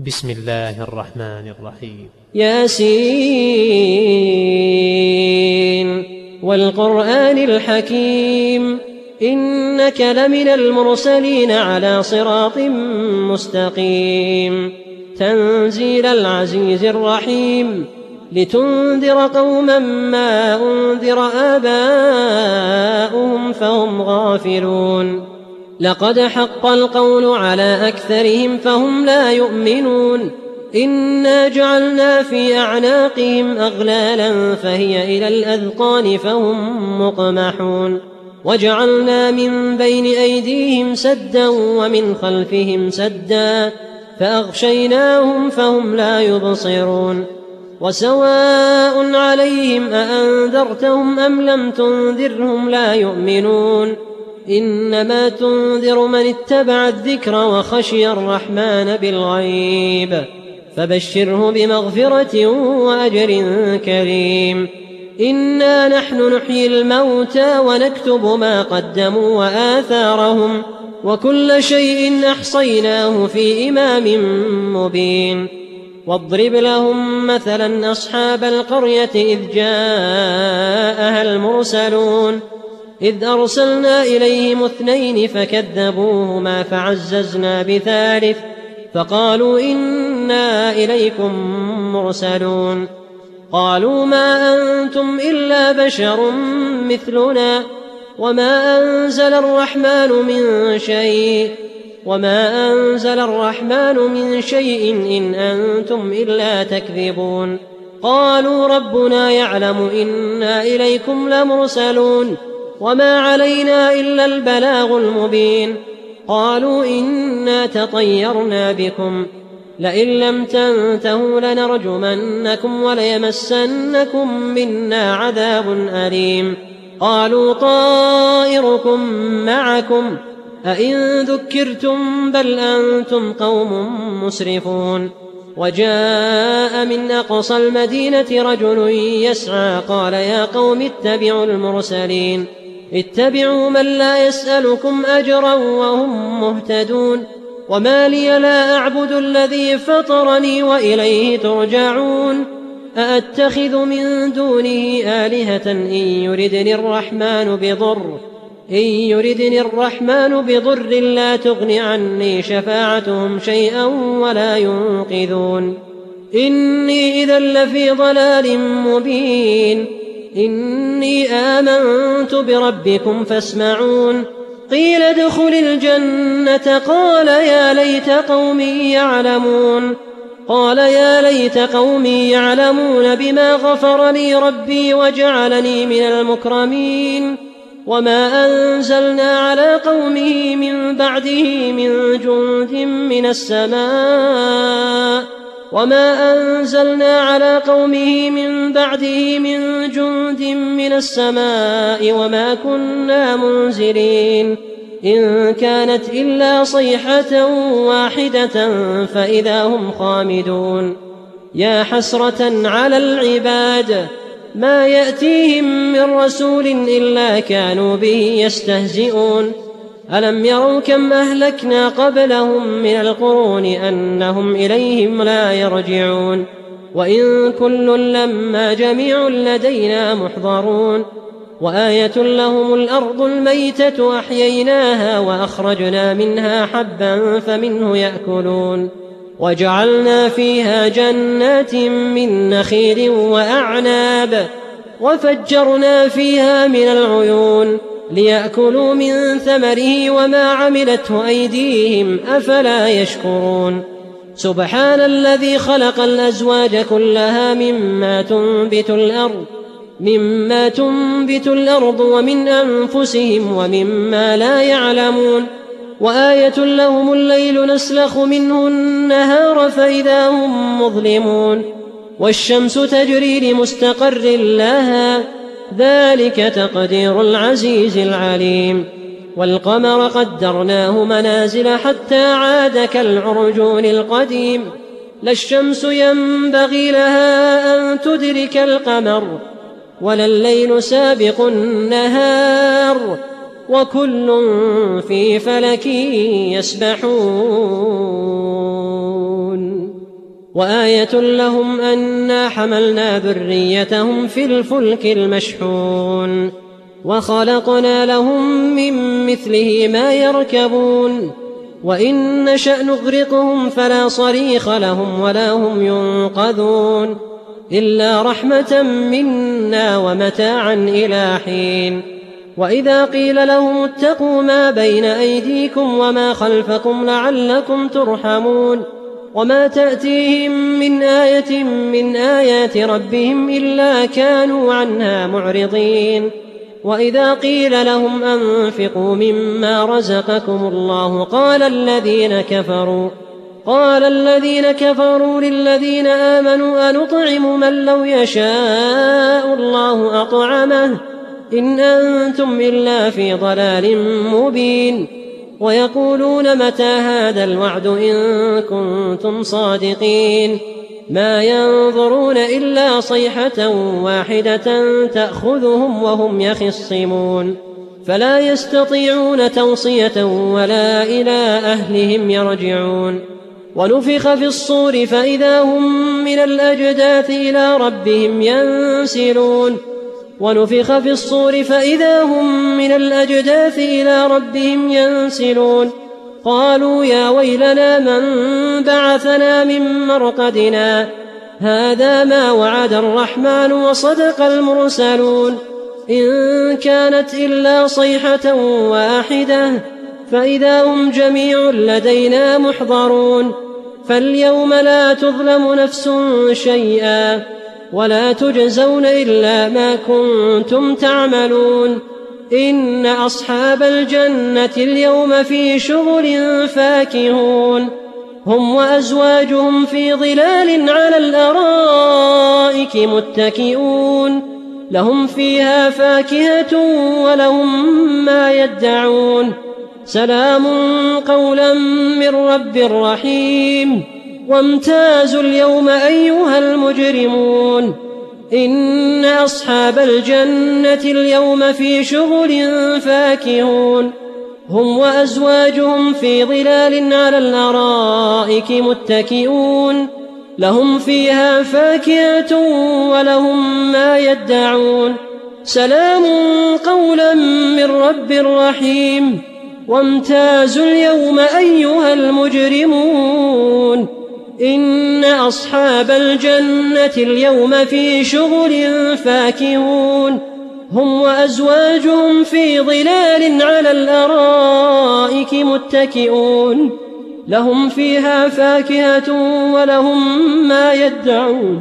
بسم الله الرحمن الرحيم. ياسين والقرآن الحكيم إنك لمن المرسلين على صراط مستقيم تنزيل العزيز الرحيم لتنذر قوما ما أنذر آباؤهم فهم غافلون لقد حق القول على أكثرهم فهم لا يؤمنون إنا جعلنا في أعناقهم أغلالا فهي إلى الأذقان فهم مقمحون وجعلنا من بين أيديهم سدا ومن خلفهم سدا فأغشيناهم فهم لا يبصرون وسواء عليهم أأنذرتهم أم لم تنذرهم لا يؤمنون إنما تنذر من اتبع الذكر وخشي الرحمن بالغيب فبشره بمغفرة وأجر كريم إنا نحن نحيي الموتى ونكتب ما قدموا وآثارهم وكل شيء أحصيناه في إمام مبين واضرب لهم مثلا أصحاب القرية إذ جاءها المرسلون إذ أرسلنا إليهم 2 فكذبوهما فعززنا بثالث فقالوا إنا إليكم مرسلون قالوا ما أنتم إلا بشر مثلنا وما أنزل الرحمن من شيء إن أنتم إلا تكذبون قالوا ربنا يعلم إنا إليكم لمرسلون وما علينا إلا البلاغ المبين قالوا إنا تطيرنا بكم لئن لم تنتهوا لنرجمنكم وليمسنكم منا عذاب أليم قالوا طائركم معكم أئن ذكرتم بل أنتم قوم مسرفون وجاء من أقصى المدينة رجل يسعى قال يا قوم اتبعوا المرسلين اتبعوا من لا يسألكم أجرا وهم مهتدون وما لي لا أعبد الذي فطرني وإليه ترجعون أأتخذ من دونه آلهة إن يردني الرحمن بضر لا تغن عني شفاعتهم شيئا ولا ينقذون إني إذا لفي ضلال مبين إني آمنت بربكم فاسمعون قيل ادخل الجنة قال يا ليت قومي يعلمون بما غفر لي ربي وجعلني من المكرمين وما أنزلنا على قومه من بعده من جند من السماء وما كنا منزلين إن كانت إلا صيحة واحدة فإذا هم خامدون يا حسرة على العباد ما يأتيهم من رسول إلا كانوا به يستهزئون ألم يروا كم أهلكنا قبلهم من القرون أنهم إليهم لا يرجعون وإن كل لما جميع لدينا محضرون وآية لهم الأرض الميتة أحييناها وأخرجنا منها حبا فمنه يأكلون وجعلنا فيها جنات من نخيل وأعناب وفجرنا فيها من العيون ليأكلوا من ثمره وما عملته أيديهم أفلا يشكرون سبحان الذي خلق الأزواج كلها مما تنبت الأرض ومن أنفسهم ومما لا يعلمون وآية لهم الليل نسلخ منه النهار فإذا هم مظلمون والشمس تجري لمستقر لها ذلك تقدير العزيز العليم والقمر قدرناه منازل حتى عاد كالعرجون القديم لا الشمس ينبغي لها أن تدرك القمر ولا الليل سابق النهار وكل في فلك يسبحون. وآية لهم أنا حملنا ذريتهم في الفلك المشحون وخلقنا لهم من مثله ما يركبون وإن نشأ نغرقهم فلا صريخ لهم ولا هم ينقذون إلا رحمة منا ومتاعا إلى حين. وإذا قيل لهم اتقوا ما بين أيديكم وما خلفكم لعلكم ترحمون وما تأتيهم من آية من آيات ربهم إلا كانوا عنها معرضين. وإذا قيل لهم أنفقوا مما رزقكم الله قال الذين كفروا للذين آمنوا أنطعم من لو يشاء الله أطعمه إن أنتم إلا في ضلال مبين. ويقولون متى هذا الوعد إن كنتم صادقين ما ينظرون إلا صيحة واحدة تأخذهم وهم يخصمون فلا يستطيعون توصية ولا إلى أهلهم يرجعون. ونفخ في الصور فإذا هم من الأجداث إلى ربهم ينسلون ونفخ في الصور فإذا هم من الأجداث إلى ربهم ينسلون قالوا يا ويلنا من بعثنا من مرقدنا هذا ما وعد الرحمن وصدق المرسلون إن كانت إلا صيحة واحدة فإذا هم جميع لدينا محضرون فاليوم لا تظلم نفس شيئا ولا تجزون إلا ما كنتم تعملون إن أصحاب الجنة اليوم في شغل فاكهون هم وأزواجهم في ظلال على الأرائك متكئون لهم فيها فاكهة ولهم ما يدعون سلام قولا من رب رحيم. وامتازوا اليوم أيها المجرمون إن أصحاب الجنة اليوم في شغل فاكهون هم وأزواجهم في ظلال على الأرائك متكئون لهم فيها فاكهة ولهم ما يدعون سلام قولا من رب رحيم. وامتازوا اليوم أيها المجرمون إن أصحاب الجنة اليوم في شغل فاكهون هم وأزواجهم في ظلال على الأرائك متكئون لهم فيها فاكهة ولهم ما يدعون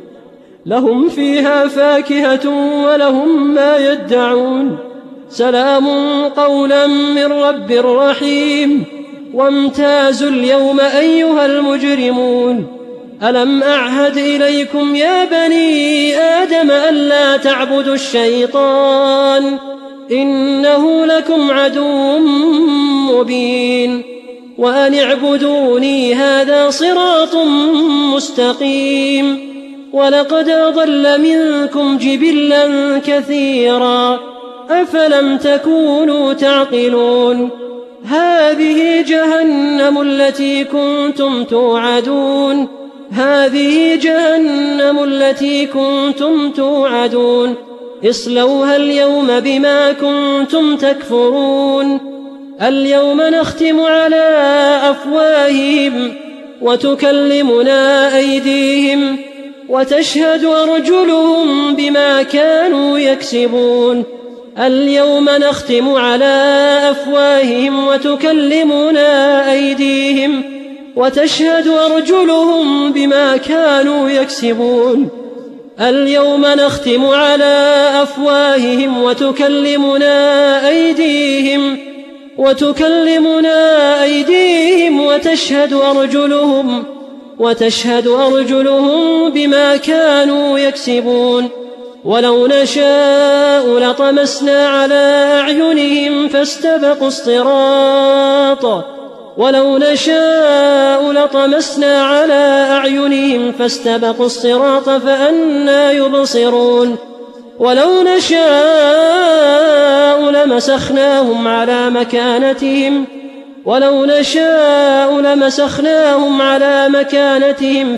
سلام قولا من رب رحيم. وامتازوا اليوم أيها المجرمون ألم أعهد إليكم يا بني آدم ألا تعبدوا الشيطان إنه لكم عدو مبين وأن اعبدوني هذا صراط مستقيم. ولقد أضل منكم جبلا كثيرا أفلم تكونوا تعقلون هذه جهنم التي كنتم توعدون اصلوها اليوم بما كنتم تكفرون. اليوم نختم على أفواههم وتكلمنا أيديهم وتشهد أرجلهم بما كانوا يكسبون. اليوم نختم على أفواههم وتكلمنا أيديهم وتشهد أرجلهم بما كانوا يكسبون. اليوم نختم على أفواههم وتكلمنا أيديهم وتشهد أرجلهم بما كانوا يكسبون. ولو نشاء لطمسنا على أعينهم فاستبقوا الصراط فأنى يبصرون. ولو نشاء لمسخناهم على مكانتهم ولو نشاء لمسخناهم على مكانتهم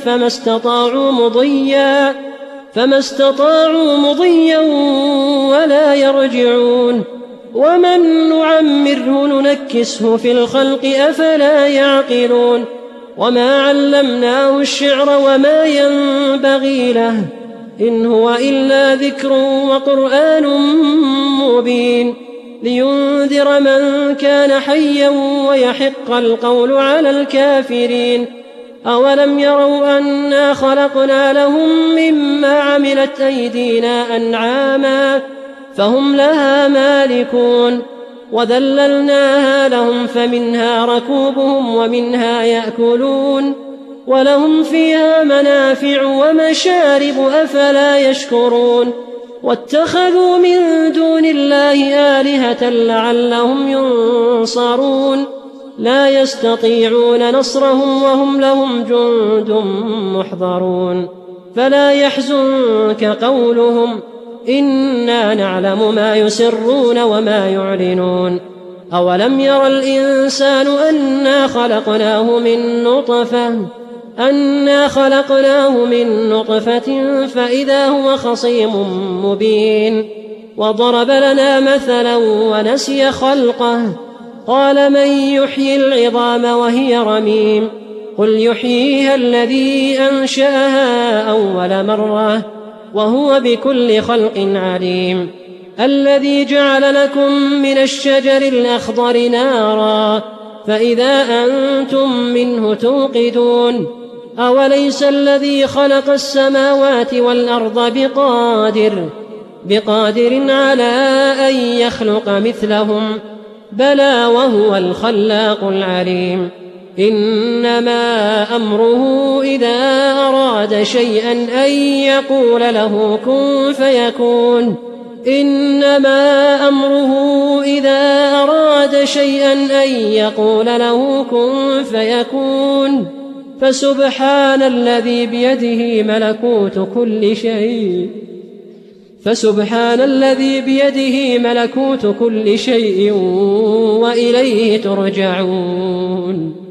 فما استطاعوا مضيا ولا يرجعون. ومن نعمره ننكسه في الخلق أفلا يعقلون. وما علمناه الشعر وما ينبغي له إن هو إلا ذكر وقرآن مبين لينذر من كان حيا ويحق القول على الكافرين. أولم يروا أنا خلقنا لهم مما عملت أيدينا أنعاما فهم لها مالكون وذللناها لهم فمنها ركوبهم ومنها يأكلون ولهم فيها منافع ومشارب أفلا يشكرون. واتخذوا من دون الله آلهة لعلهم ينصرون لا يستطيعون نصرهم وهم لهم جند محضرون. فلا يحزنك قولهم إنا نعلم ما يسرون وما يعلنون. أولم ير الإنسان أنا خلقناه من نطفة فإذا هو خصيم مبين. وضرب لنا مثلا ونسي خلقه قال من يحيي العظام وهي رميم قل يحييها الذي أنشأها أول مرة وهو بكل خلق عليم. الذي جعل لكم من الشجر الأخضر نارا فإذا أنتم منه توقدون. أوليس الذي خلق السماوات والأرض بقادر على أن يخلق مثلهم بلى وهو الخلاق العليم. إنما أمره إذا أراد شيئا أن يقول له كن فيكون. فسبحان الذي بيده ملكوت كل شيء وإليه ترجعون.